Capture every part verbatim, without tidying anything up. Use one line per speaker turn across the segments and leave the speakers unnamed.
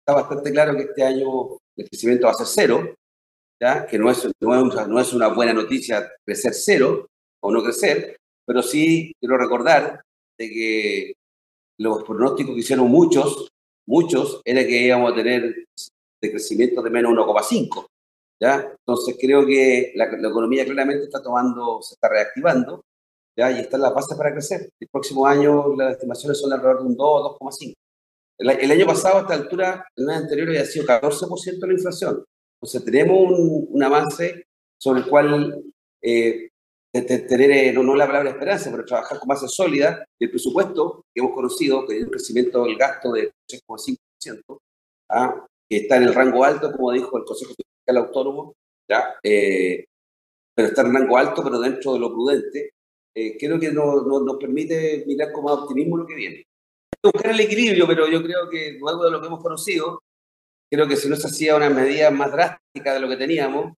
está bastante claro que este año el crecimiento va a ser cero, ¿ya? Que no es, no, es una, no es una buena noticia crecer cero o no crecer, pero sí quiero recordar de que los pronósticos que hicieron muchos, muchos, era que íbamos a tener de crecimiento de menos uno coma cinco, ¿ya? Entonces creo que la, la economía claramente está tomando, se está reactivando, ¿ya? Y está en la base para crecer. El próximo año las estimaciones son alrededor de un dos, dos coma cinco. El, el año pasado, a esta altura, el año anterior había sido catorce por ciento la inflación. Entonces tenemos un, un avance sobre el cual eh, tener, eh, no, no la palabra esperanza, pero trabajar con base sólida. El presupuesto que hemos conocido, que es un crecimiento del gasto de tres coma cinco por ciento, ¿ah? Que está en el rango alto, como dijo el Consejo Fiscal Autónomo, ¿ya? Eh, pero está en rango alto, pero dentro de lo prudente. Eh, creo que no, no, nos permite mirar con más optimismo lo que viene. Buscar el equilibrio, pero yo creo que luego de lo que hemos conocido, creo que si no se hacía una medida más drástica de lo que teníamos,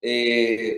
eh,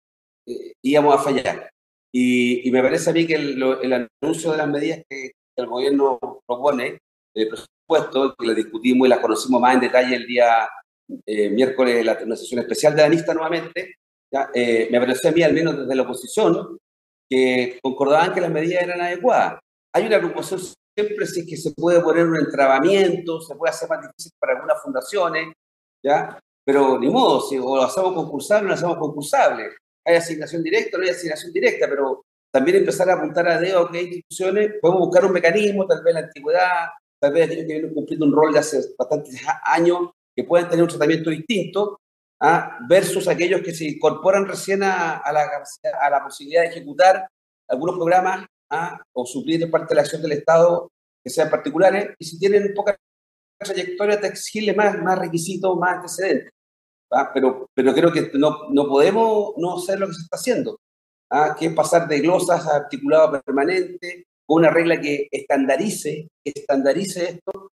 eh, íbamos a fallar. Y, y me parece a mí que el, lo, el anuncio de las medidas que, que el gobierno propone, el presupuesto, que las discutimos y las conocimos más en detalle el día eh, miércoles, la, una sesión especial de la lista nuevamente, ¿ya? Eh, me pareció a mí, al menos desde la oposición, que concordaban que las medidas eran adecuadas. Hay una preocupación siempre si es que se puede poner un entrabamiento, se puede hacer más difícil para algunas fundaciones, ¿ya? Pero ni modo, si o lo hacemos concursable o lo hacemos concursable. Hay asignación directa o no hay asignación directa, pero también empezar a apuntar a dedo a qué instituciones, podemos buscar un mecanismo, tal vez la antigüedad, tal vez aquellos que vienen cumpliendo un rol de hace bastantes años, que pueden tener un tratamiento distinto, ¿ah? Versus aquellos que se incorporan recién a, a, la, a la posibilidad de ejecutar algunos programas, ¿ah? O suplir de parte de la acción del Estado que sean particulares, y si tienen poca trayectoria, te exigirle más, más requisitos, más antecedentes. ¿Ah? Pero, pero creo que no, no podemos no hacer lo que se está haciendo, ¿ah? Que es pasar de glosas a articulado permanente, con una regla que estandarice, que estandarice esto,